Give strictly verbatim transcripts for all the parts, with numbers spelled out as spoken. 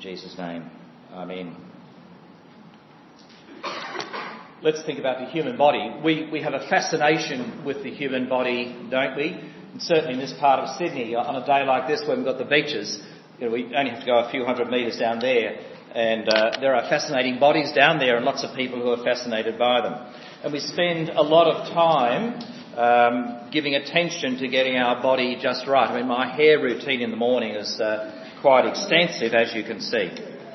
Jesus' name, amen. Let's think about the human body. We we have a fascination with the human body, don't we? And certainly in this part of Sydney, on a day like this when we've got the beaches, you know, we only have to go a few hundred metres down there, and uh, there are fascinating bodies down there and lots of people who are fascinated by them. And we spend a lot of time um, giving attention to getting our body just right. I mean, my hair routine in the morning is uh, quite extensive, as you can see.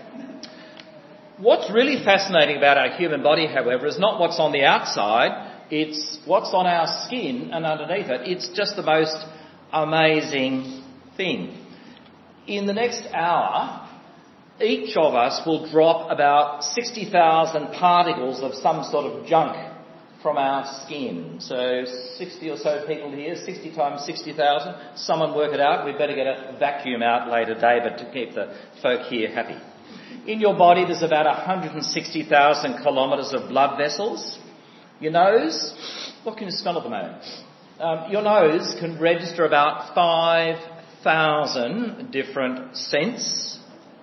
What's really fascinating about our human body, however, is not what's on the outside, it's what's on our skin and underneath it. It's just the most amazing thing. In the next hour, each of us will drop about sixty thousand particles of some sort of junk from our skin. So sixty or so people here, sixty times sixty thousand. Someone work it out. We'd better get a vacuum out later, David, to keep the folk here happy. In your body, there's about one hundred sixty thousand kilometres of blood vessels. Your nose, what can you smell at the moment? Um, your nose can register about five thousand different scents.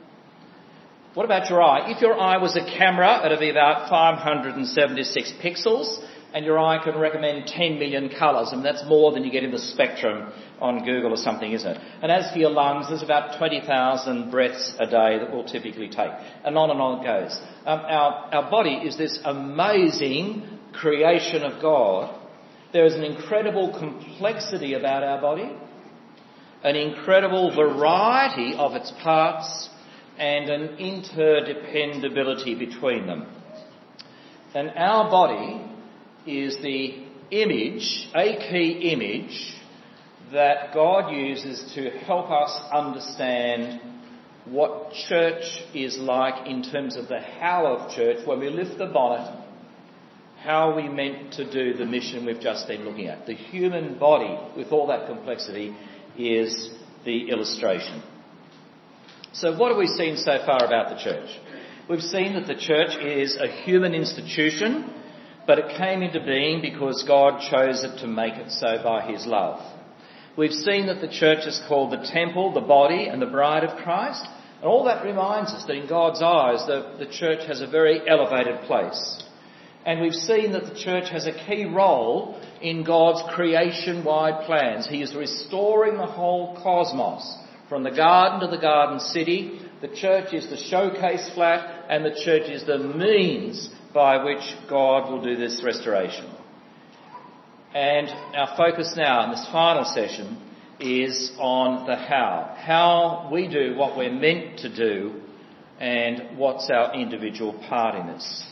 What about your eye? If your eye was a camera, it'd be about five hundred seventy-six pixels, and your eye can recommend ten million colours, and that's more than you get in the spectrum on Google or something, isn't it? And as for your lungs, there's about twenty thousand breaths a day that we'll typically take, and on and on it goes. Um, our, our body is this amazing creation of God. There is an incredible complexity about our body, an incredible variety of its parts, and an interdependability between them. And our body is the image, a key image, that God uses to help us understand what church is like in terms of the how of church. When we lift the bonnet, how are we meant to do the mission we've just been looking at? The human body, with all that complexity, is the illustration. So what have we seen so far about the church? We've seen that the church is a human institution, but it came into being because God chose it to make it so by his love. We've seen that the church is called the temple, the body, and the bride of Christ. And all that reminds us that in God's eyes, the, the church has a very elevated place. And we've seen that the church has a key role in God's creation-wide plans. He is restoring the whole cosmos, from the garden to the garden city. The church is the showcase flat, and the church is the means by which God will do this restoration. And our focus now in this final session is on the how. How we do what we're meant to do, and what's our individual part in this.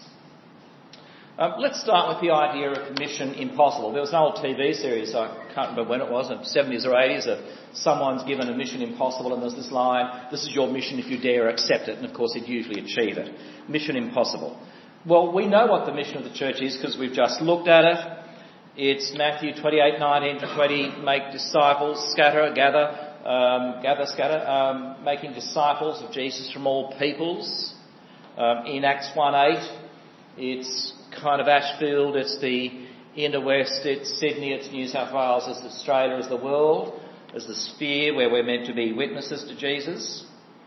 Um, let's start with the idea of Mission Impossible. There was an old T V series, I can't remember when it was, in the seventies or eighties, of someone's given a Mission Impossible, and there's this line, this is your mission if you dare accept it, and of course he'd usually achieve it. Mission Impossible. Well, we know what the mission of the church is because we've just looked at it. It's Matthew twenty-eight, nineteen to twenty, make disciples, scatter, gather, um, gather, scatter, um, making disciples of Jesus from all peoples. Um, in Acts one eight, it's kind of Ashfield, it's the inner west, it's Sydney, it's New South Wales, it's Australia, it's the world, as the sphere where we're meant to be witnesses to Jesus.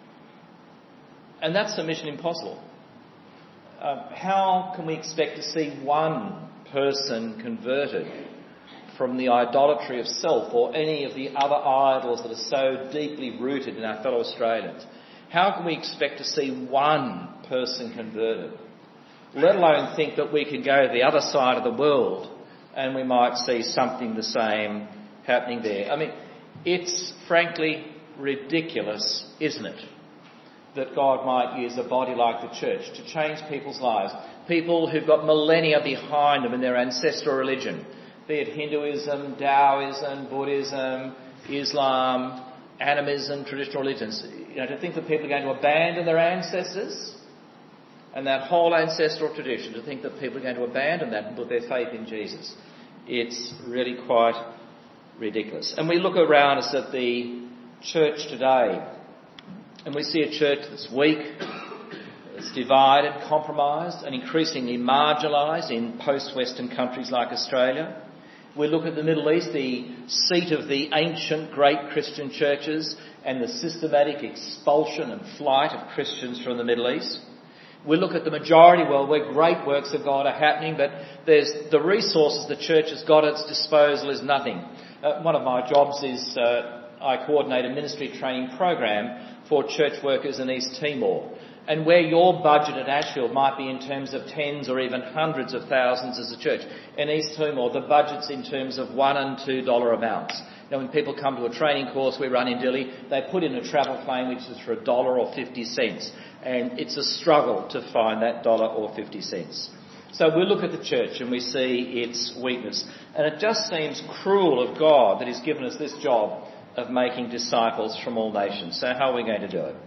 And that's the Mission Impossible. Uh, how can we expect to see one person converted from the idolatry of self or any of the other idols that are so deeply rooted in our fellow Australians? How can we expect to see one person converted? Let alone think that we can go to the other side of the world and we might see something the same happening there. I mean, it's frankly ridiculous, isn't it, that God might use a body like the church to change people's lives. People who've got millennia behind them in their ancestral religion, be it Hinduism, Taoism, Buddhism, Islam, animism, traditional religions. You know, to think that people are going to abandon their ancestors and that whole ancestral tradition, to think that people are going to abandon that and put their faith in Jesus. It's really quite ridiculous. And we look around us at the church today, and we see a church that's weak, that's divided, compromised, and increasingly marginalised in post-Western countries like Australia. We look at the Middle East, the seat of the ancient great Christian churches and the systematic expulsion and flight of Christians from the Middle East. We look at the majority world where great works of God are happening, but there's the resources the church has got at its disposal is nothing. Uh, one of my jobs is uh, I coordinate a ministry training program for church workers in East Timor. And where your budget at Ashfield might be in terms of tens or even hundreds of thousands as a church, in East Timor the budget's in terms of one and two dollar amounts. Now when people come to a training course we run in Dili, they put in a travel claim which is for a dollar or fifty cents. And it's a struggle to find that dollar or fifty cents. So we look at the church and we see its weakness. And it just seems cruel of God that He's given us this job of making disciples from all nations. So how are we going to do it?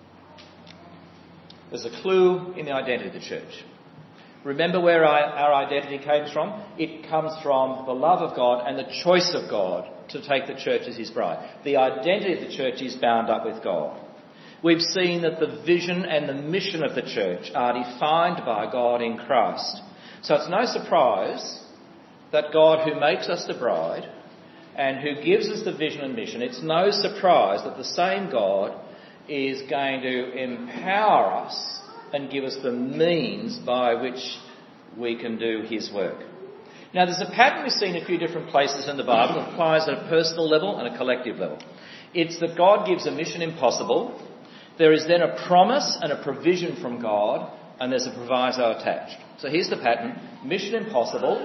There's a clue in the identity of the church. Remember where our identity comes from? It comes from the love of God and the choice of God to take the church as His bride. The identity of the church is bound up with God. We've seen that the vision and the mission of the church are defined by God in Christ. So it's no surprise that God, who makes us the bride and who gives us the vision and mission, it's no surprise that the same God is going to empower us and give us the means by which we can do His work. Now there's a pattern we see in a few different places in the Bible that applies at a personal level and a collective level. It's that God gives a mission impossible, there is then a promise and a provision from God, and there's a proviso attached. So here's the pattern: mission impossible,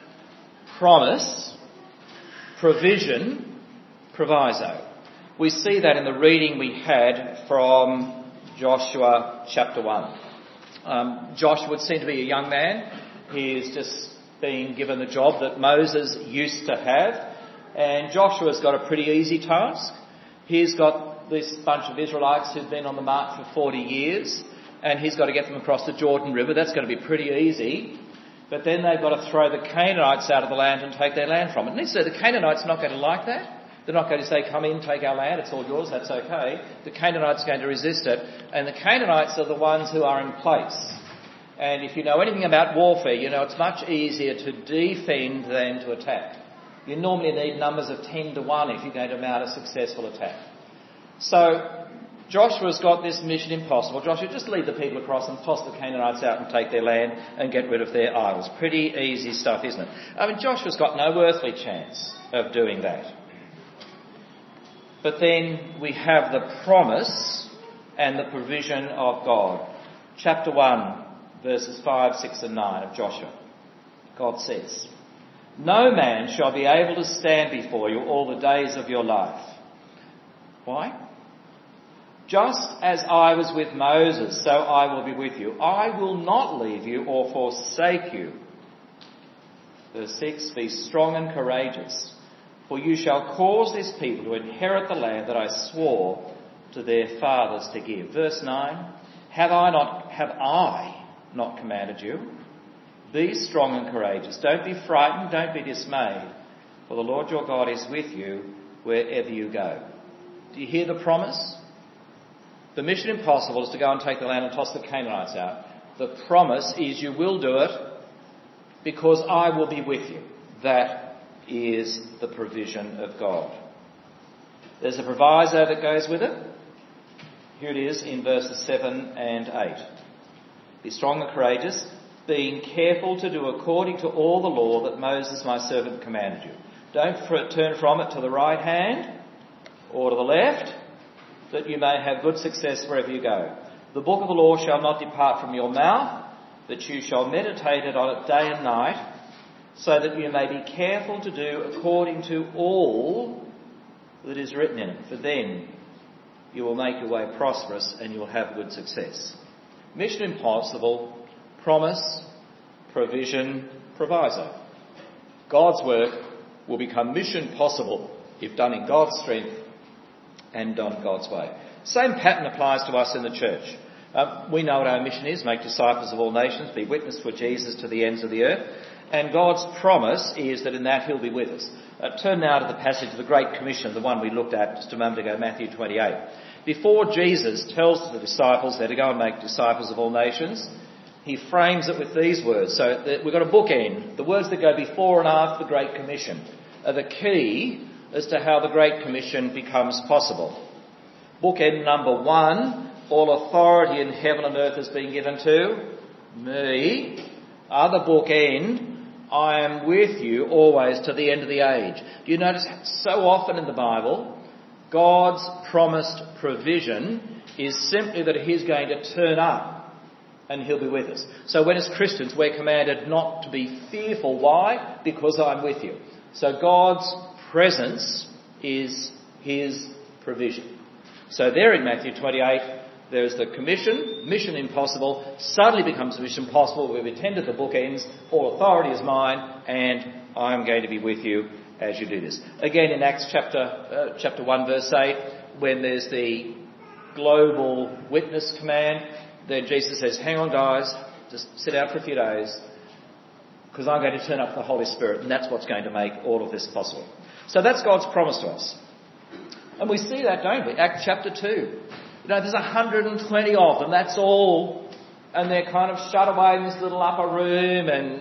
promise, provision, proviso. We see that in the reading we had from Joshua chapter one. Um, Joshua would seem to be a young man. He is just being given the job that Moses used to have. And Joshua's got a pretty easy task. He's got this bunch of Israelites who've been on the march for forty years, and he's got to get them across the Jordan River. That's going to be pretty easy. But then they've got to throw the Canaanites out of the land and take their land from it. And so the Canaanites are not going to like that. They're not going to say, come in, take our land, it's all yours, that's okay. The Canaanites are going to resist it. And the Canaanites are the ones who are in place. And if you know anything about warfare, you know it's much easier to defend than to attack. You normally need numbers of ten to one if you're going to mount a successful attack. So Joshua's got this mission impossible. Joshua, just lead the people across and toss the Canaanites out and take their land and get rid of their idols. Pretty easy stuff, isn't it? I mean, Joshua's got no earthly chance of doing that. But then we have the promise and the provision of God. Chapter one, verses five, six and nine of Joshua. God says, "No man shall be able to stand before you all the days of your life." Why? "Just as I was with Moses, so I will be with you. I will not leave you or forsake you." Verse six, "Be strong and courageous, for you shall cause this people to inherit the land that I swore to their fathers to give." Verse nine, "Have I not, have I not commanded you? Be strong and courageous. Don't be frightened, don't be dismayed, for the Lord your God is with you wherever you go." Do you hear the promise? The mission impossible is to go and take the land and toss the Canaanites out. The promise is you will do it because I will be with you. That is the provision of God. There's a proviso that goes with it. Here it is in verses seven and eight. "Be strong and courageous, being careful to do according to all the law that Moses my servant commanded you. Don't turn from it to the right hand or to the left, that you may have good success wherever you go. The book of the law shall not depart from your mouth, but you shall meditate it on it day and night, so that you may be careful to do according to all that is written in it. For then you will make your way prosperous and you will have good success." Mission impossible, promise, provision, proviso. God's work will become mission possible if done in God's strength and done God's way. Same pattern applies to us in the church. Um, we know what our mission is: make disciples of all nations, be witness for Jesus to the ends of the earth. And God's promise is that in that He'll be with us. Uh, turn now to the passage of the Great Commission, the one we looked at just a moment ago, Matthew twenty-eight. Before Jesus tells the disciples they're to go and make disciples of all nations, he frames it with these words. So we've got a bookend. The words that go before and after the Great Commission are the key as to how the Great Commission becomes possible. Bookend number one, all authority in heaven and earth has been given to me. Other bookend, I am with you always to the end of the age. Do you notice so often in the Bible, God's promised provision is simply that he's going to turn up and he'll be with us. So when as Christians we're commanded not to be fearful. Why? Because I'm with you. So God's presence is his provision. So there in Matthew twenty-eight, there's the commission, mission impossible, suddenly becomes mission possible. We've attended the bookends, all authority is mine, and I'm going to be with you as you do this. Again in Acts chapter uh, chapter one verse eight, when there's the global witness command, then Jesus says, hang on guys, just sit out for a few days, because I'm going to turn up the Holy Spirit, and that's what's going to make all of this possible. So that's God's promise to us. And we see that, don't we? Acts chapter two. You know, there's one hundred twenty of them, that's all. And they're kind of shut away in this little upper room, and,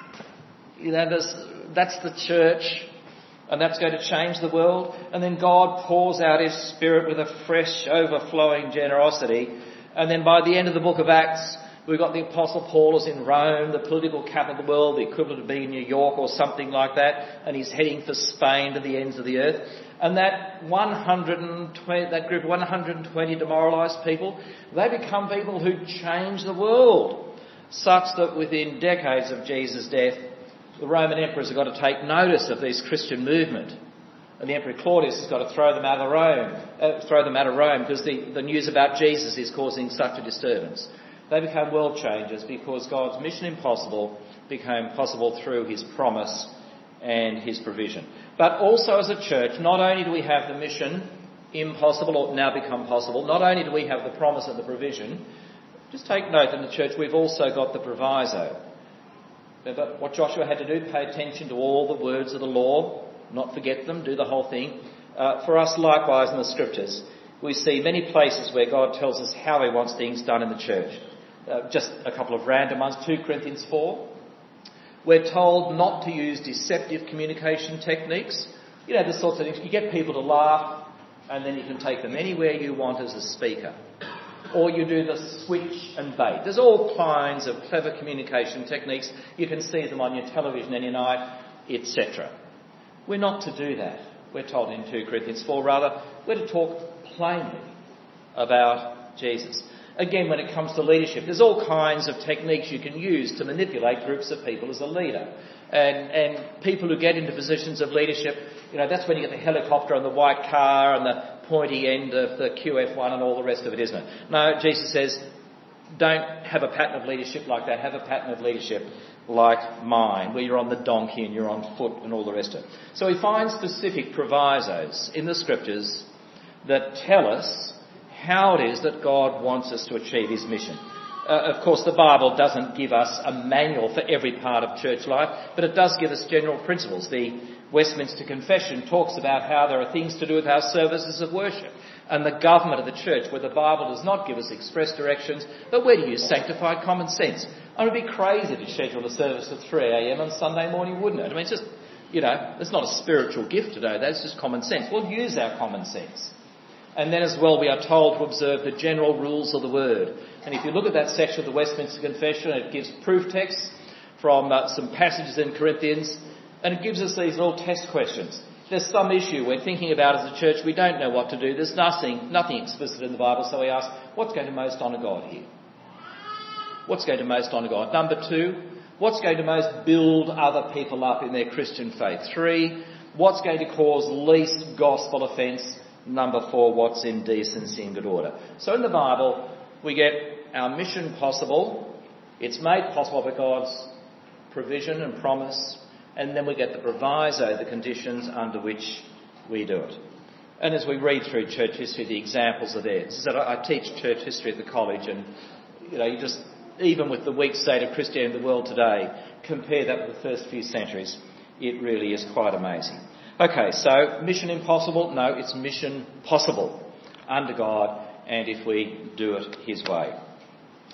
you know, there's, that's the church, and that's going to change the world. And then God pours out his Spirit with a fresh, overflowing generosity. And then by the end of the book of Acts, we've got the Apostle Paul is in Rome, the political capital of the world, the equivalent of being New York or something like that, and he's heading for Spain to the ends of the earth. And that one hundred twenty, that group of one hundred twenty demoralised people, they become people who change the world, such that within decades of Jesus' death, the Roman emperors have got to take notice of this Christian movement. And the Emperor Claudius has got to throw them out of Rome, uh, throw them out of Rome because the, the news about Jesus is causing such a disturbance. They become world changers because God's mission impossible became possible through his promise and his provision. But also as a church, not only do we have the mission impossible or now become possible, not only do we have the promise and the provision, just take note in the church we've also got the proviso. Remember what Joshua had to do? Pay attention to all the words of the law, not forget them, do the whole thing. Uh, for us likewise in the scriptures, we see many places where God tells us how he wants things done in the church. Uh, just a couple of random ones. Second Corinthians four. We're told not to use deceptive communication techniques. You know, the sorts of things. You get people to laugh and then you can take them anywhere you want as a speaker. Or you do the switch and bait. There's all kinds of clever communication techniques. You can see them on your television any night, et cetera. We're not to do that. We're told in Second Corinthians four, rather, we're to talk plainly about Jesus. Again, when it comes to leadership, there's all kinds of techniques you can use to manipulate groups of people as a leader. And, and people who get into positions of leadership, you know, that's when you get the helicopter and the white car and the pointy end of the Q F one and all the rest of it, isn't it? No, Jesus says, don't have a pattern of leadership like that. Have a pattern of leadership like mine, where you're on the donkey and you're on foot and all the rest of it. So we find specific provisos in the scriptures that tell us how it is that God wants us to achieve his mission. Uh, of course, the Bible doesn't give us a manual for every part of church life, but it does give us general principles. The Westminster Confession talks about how there are things to do with our services of worship and the government of the church, where the Bible does not give us express directions, but where to use sanctified common sense. I mean, it'd be crazy to schedule a service at three a.m. on Sunday morning, wouldn't it? I mean, it's just, you know, it's not a spiritual gift today, that's just common sense. We'll use our common sense. And then as well we are told to observe the general rules of the Word. And if you look at that section of the Westminster Confession, it gives proof texts from uh, some passages in Corinthians, and it gives us these little test questions. There's some issue we're thinking about as a church, we don't know what to do, there's nothing, nothing explicit in the Bible, so we ask, what's going to most honour God here? What's going to most honour God? Number two, what's going to most build other people up in their Christian faith? Three, what's going to cause least gospel offence? Number four, what's in decency and good order? So in the Bible, we get our mission possible. It's made possible by God's provision and promise. And then we get the proviso, the conditions under which we do it. And as we read through church history, the examples are there. As I said, I teach church history at the college, and, you know, you just, even with the weak state of Christianity in the world today, compare that with the first few centuries, it really is quite amazing. Okay, so mission impossible? No, it's mission possible under God, and if we do it his way.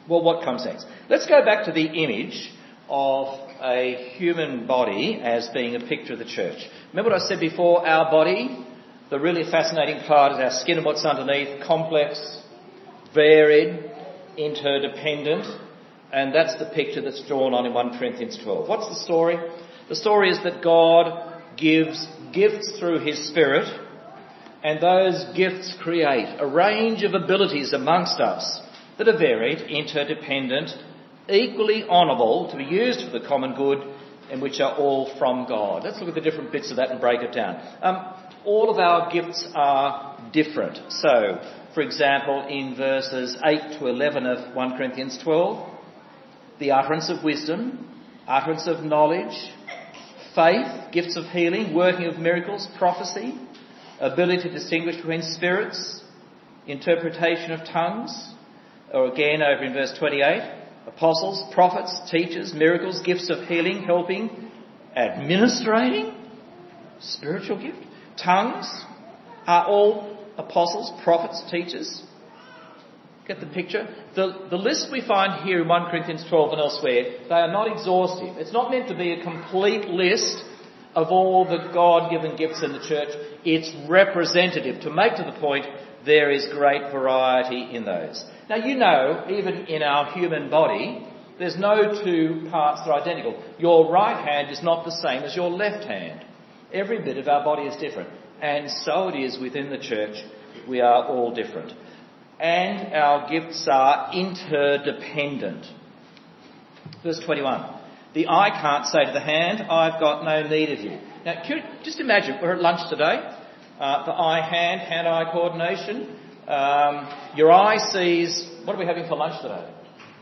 Well, what comes next? Let's go back to the image of a human body as being a picture of the church. Remember what I said before? Our body, the really fascinating part is our skin and what's underneath, complex, varied, interdependent, and that's the picture that's drawn on in First Corinthians twelve. What's the story? The story is that God gives gifts through his Spirit, and those gifts create a range of abilities amongst us that are varied, interdependent, equally honourable, to be used for the common good, and which are all from God. Let's look at the different bits of that and break it down. Um, all of our gifts are different. So, for example, in verses eight to eleven of First Corinthians twelve, the utterance of wisdom, utterance of knowledge, faith, gifts of healing, working of miracles, prophecy, ability to distinguish between spirits, interpretation of tongues, or again over in verse twenty-eight, apostles, prophets, teachers, miracles, gifts of healing, helping, administrating, spiritual gift, tongues, are all apostles, prophets, teachers. Get the picture? The, the list we find here in First Corinthians twelve and elsewhere, they are not exhaustive. It's not meant to be a complete list of all the God-given gifts in the church. It's representative to make to the point there is great variety in those. Now, you know, even in our human body, there's no two parts that are identical. Your right hand is not the same as your left hand. Every bit of our body is different. And so it is within the church. We are all different. And our gifts are interdependent. Verse twenty-one. The eye can't say to the hand, I've got no need of you. Now, can you just imagine, we're at lunch today. Uh, the eye-hand, hand-eye coordination. Um, your eye sees... What are we having for lunch today?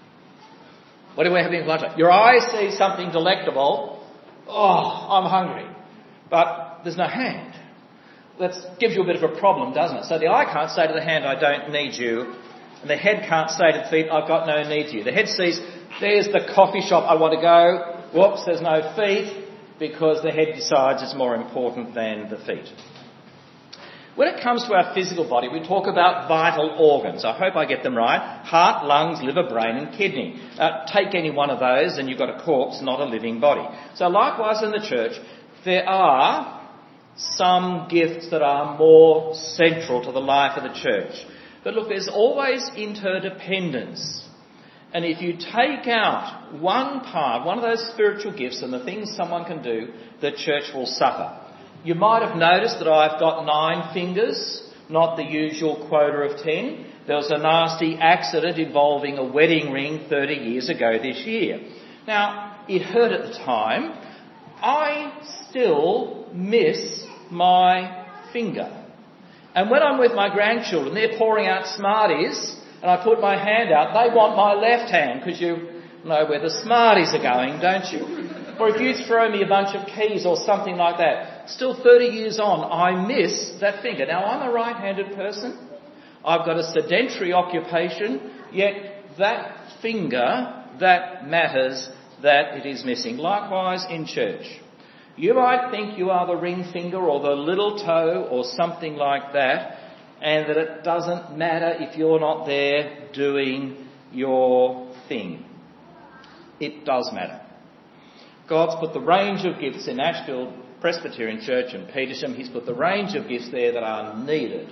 What are we having for lunch today? Your eye sees something delectable. Oh, I'm hungry. But there's no hand. That gives you a bit of a problem, doesn't it? So the eye can't say to the hand, I don't need you. And the head can't say to the feet, I've got no need to you. The head sees, there's the coffee shop I want to go. Whoops, there's no feet, because the head decides it's more important than the feet. When it comes to our physical body, we talk about vital organs. I hope I get them right. Heart, lungs, liver, brain and kidney. Uh, take any one of those and you've got a corpse, not a living body. So likewise in the church, there are some gifts that are more central to the life of the church. But look, there's always interdependence. And if you take out one part, one of those spiritual gifts and the things someone can do, the church will suffer. You might have noticed that I've got nine fingers, not the usual quota of ten. There was a nasty accident involving a wedding ring thirty years ago this year. Now, it hurt at the time. I still miss my finger. And when I'm with my grandchildren, they're pouring out Smarties, and I put my hand out, they want my left hand, because you know where the Smarties are going, don't you? Or if you throw me a bunch of keys or something like that, still thirty years on, I miss that finger. Now, I'm a right-handed person. I've got a sedentary occupation, yet that finger, that matters, that it is missing. Likewise in church. You might think you are the ring finger or the little toe or something like that, and that it doesn't matter if you're not there doing your thing. It does matter. God's put the range of gifts in Ashfield Presbyterian Church and Petersham. He's put the range of gifts there that are needed.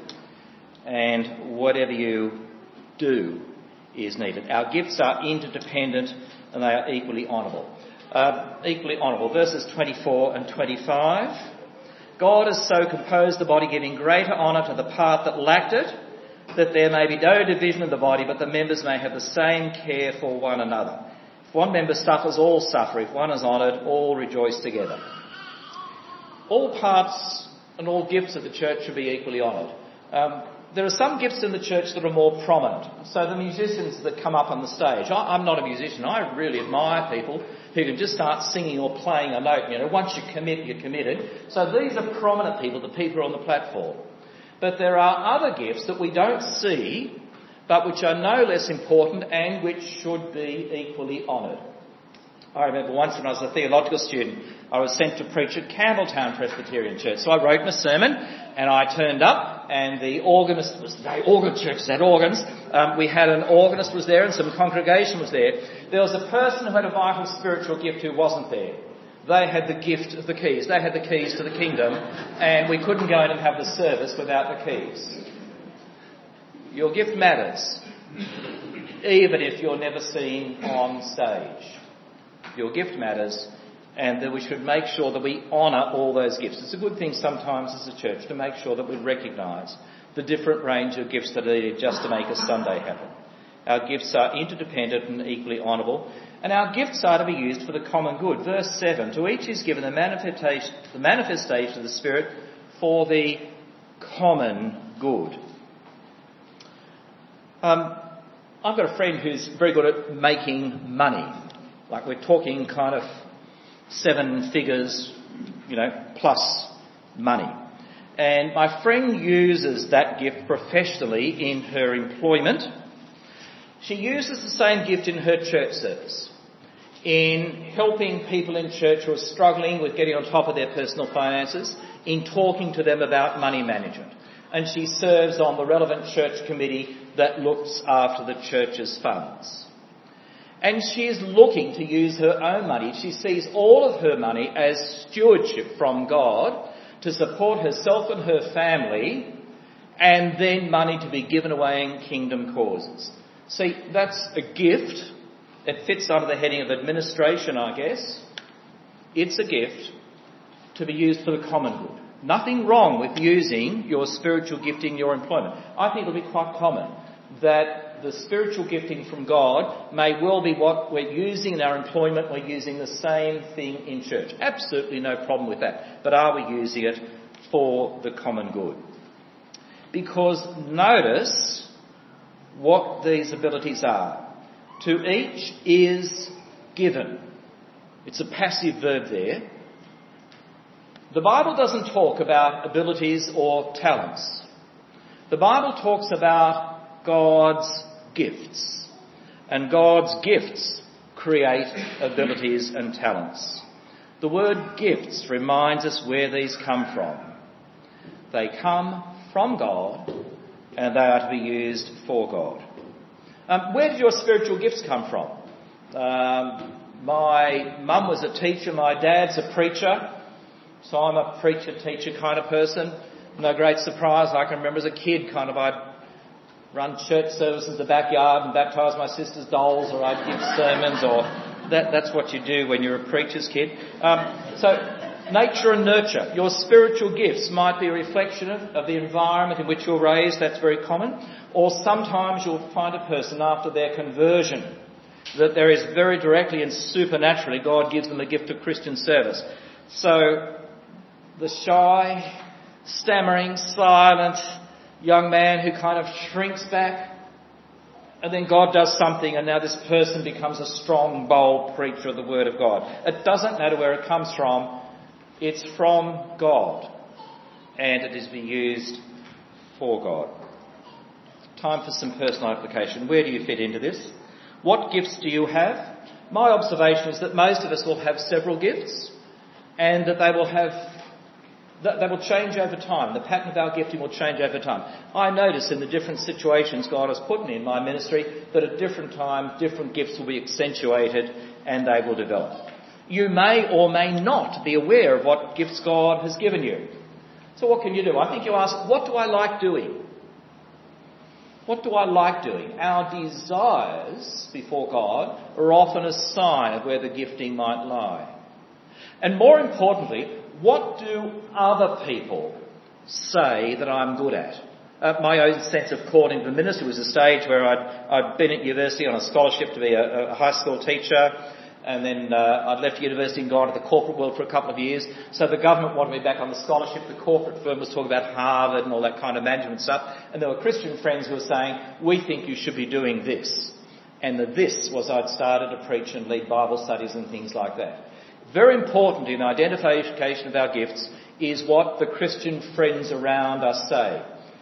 And whatever you do is needed. Our gifts are interdependent and they are equally honourable. Uh, equally honourable. Verses twenty-four and twenty-five. God has so composed the body, giving greater honour to the part that lacked it, that there may be no division of the body, but the members may have the same care for one another. If one member suffers, all suffer. If one is honoured, all rejoice together. All parts and all gifts of the church should be equally honoured. Um, there are some gifts in the church that are more prominent. So the musicians that come up on the stage, I, I'm not a musician. I really admire people who can just start singing or playing a note. You know, once you commit, you're committed. So these are prominent people, the people on the platform. But there are other gifts that we don't see, but which are no less important and which should be equally honoured. I remember once when I was a theological student, I was sent to preach at Campbelltown Presbyterian Church. So I wrote in a sermon and I turned up and the organist was there. Organ churches had organs. Um, we had an organist was there and some congregation was there. There was a person who had a vital spiritual gift who wasn't there. They had the gift of the keys. They had the keys to the kingdom and we couldn't go in and have the service without the keys. Your gift matters, even if you're never seen on stage. Your gift matters, and that we should make sure that we honour all those gifts. It's a good thing sometimes as a church to make sure that we recognise the different range of gifts that are needed just to make a Sunday happen. Our gifts are interdependent and equally honourable, and our gifts are to be used for the common good. Verse seven, to each is given the manifestation, the manifestation of the Spirit for the common good. Um, I've got a friend who's very good at making money. Like we're talking kind of seven figures, you know, plus money. And my friend uses that gift professionally in her employment. She uses the same gift in her church service, in helping people in church who are struggling with getting on top of their personal finances, in talking to them about money management. And she serves on the relevant church committee that looks after the church's funds. And she is looking to use her own money. She sees all of her money as stewardship from God to support herself and her family, and then money to be given away in kingdom causes. See, that's a gift. It fits under the heading of administration, I guess. It's a gift to be used for the common good. Nothing wrong with using your spiritual gift in your employment. I think it'll be quite common that the spiritual gifting from God may well be what we're using in our employment. We're using the same thing in church. Absolutely no problem with that. But are we using it for the common good? Because notice what these abilities are. To each is given. It's a passive verb there. The Bible doesn't talk about abilities or talents. The Bible talks about God's gifts. And God's gifts create abilities and talents. The word gifts reminds us where these come from. They come from God and they are to be used for God. Um, where did your spiritual gifts come from? Um, my mum was a teacher, my dad's a preacher, so I'm a preacher-teacher kind of person. No great surprise, I can remember as a kid kind of I'd run church services in the backyard and baptise my sister's dolls, or I'd give sermons, or that, that's what you do when you're a preacher's kid. Um, so nature and nurture. Your spiritual gifts might be a reflection of, of the environment in which you're raised. That's very common. Or sometimes you'll find a person after their conversion that there is very directly and supernaturally God gives them a gift of Christian service. So the shy, stammering, silent young man who kind of shrinks back, and then God does something and now this person becomes a strong, bold preacher of the Word of God. It doesn't matter where it comes from. It's from God, and it is to be used for God. Time for some personal application. Where do you fit into this? What gifts do you have? My observation is that most of us will have several gifts, and that they will have that they will change over time. The pattern of our gifting will change over time. I notice in the different situations God has put me in my ministry that at different times different gifts will be accentuated and they will develop. You may or may not be aware of what gifts God has given you. So what can you do? I think you ask, what do I like doing? What do I like doing? Our desires before God are often a sign of where the gifting might lie. And more importantly, what do other people say that I'm good at? Uh, my own sense of calling to the ministry was a stage where I'd, I'd been at university on a scholarship to be a, a high school teacher, and then uh, I'd left university and gone to the corporate world for a couple of years. So the government wanted me back on the scholarship. The corporate firm was talking about Harvard and all that kind of management stuff. And there were Christian friends who were saying, we think you should be doing this. And the this was I'd started to preach and lead Bible studies and things like that. Very important in identification of our gifts is what the Christian friends around us say.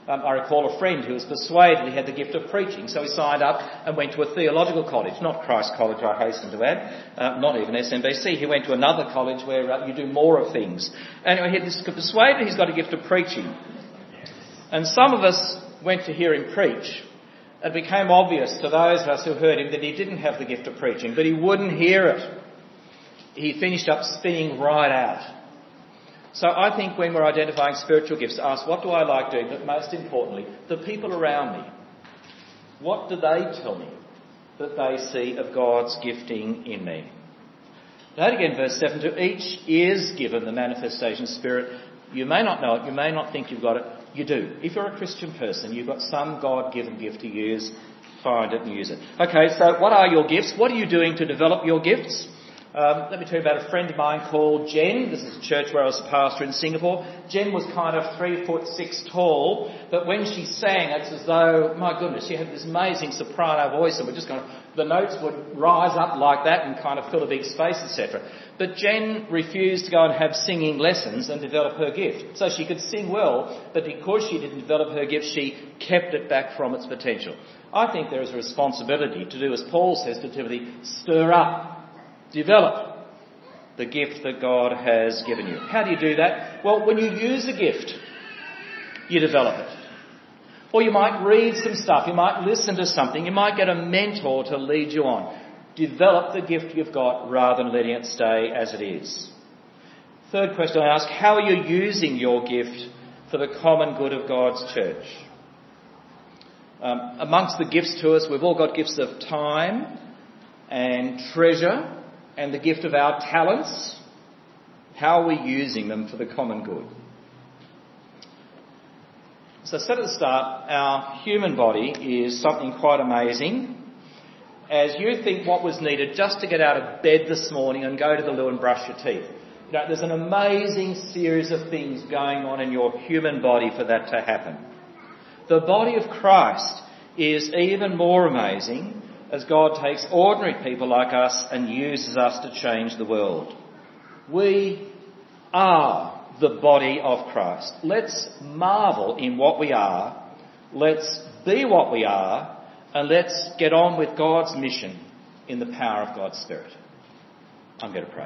Um, I recall a friend who was persuaded he had the gift of preaching, so he signed up and went to a theological college, not Christ College, I hasten to add, uh, not even S M B C. He went to another college where uh, you do more of things. Anyway, he was persuaded he's got a gift of preaching. And some of us went to hear him preach. It became obvious to those of us who heard him that he didn't have the gift of preaching, but he wouldn't hear it. He finished up spinning right out. So I think when we're identifying spiritual gifts, ask, what do I like doing? But most importantly, the people around me. What do they tell me that they see of God's gifting in me? Note again verse seven, to each is given the manifestation of Spirit. You may not know it, you may not think you've got it. You do. If you're a Christian person, you've got some God-given gift to use. Find it and use it. Okay, so what are your gifts? What are you doing to develop your gifts? Um, let me tell you about a friend of mine called Jen. This is a church where I was a pastor in Singapore. Jen was kind of three foot six tall, but when she sang, it's as though, my goodness, she had this amazing soprano voice, and we're just kind of, the notes would rise up like that and kind of fill a big space, et cetera. But Jen refused to go and have singing lessons and develop her gift. So she could sing well, but because she didn't develop her gift, she kept it back from its potential. I think there is a responsibility to do, as Paul says to Timothy, stir up. Develop the gift that God has given you. How do you do that? Well, when you use a gift, you develop it. Or you might read some stuff, you might listen to something, you might get a mentor to lead you on. Develop the gift you've got rather than letting it stay as it is. Third question I ask, how are you using your gift for the common good of God's church? Um, amongst the gifts to us, we've all got gifts of time and treasure, and the gift of our talents. How are we using them for the common good? So I said at the start, our human body is something quite amazing. As you think what was needed just to get out of bed this morning and go to the loo and brush your teeth. You know, there's an amazing series of things going on in your human body for that to happen. The body of Christ is even more amazing as God takes ordinary people like us and uses us to change the world. We are the body of Christ. Let's marvel in what we are. Let's be what we are. And let's get on with God's mission in the power of God's Spirit. I'm going to pray.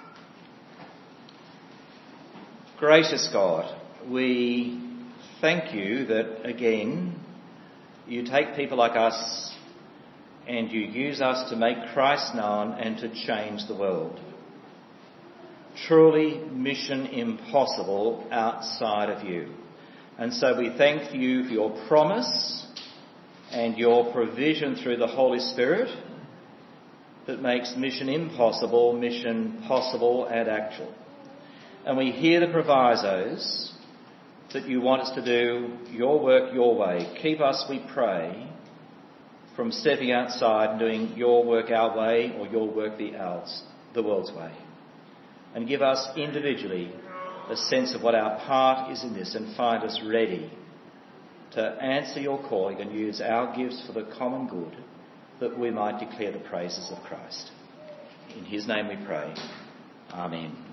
Gracious God, we thank you that, again, you take people like us and you use us to make Christ known and to change the world. Truly mission impossible outside of you. And so we thank you for your promise and your provision through the Holy Spirit that makes mission impossible, mission possible and actual. And we hear the provisos that you want us to do your work your way. Keep us, we pray, from stepping outside and doing your work our way or your work the, ours, the world's way. And give us individually a sense of what our part is in this and find us ready to answer your calling and use our gifts for the common good that we might declare the praises of Christ. In his name we pray. Amen.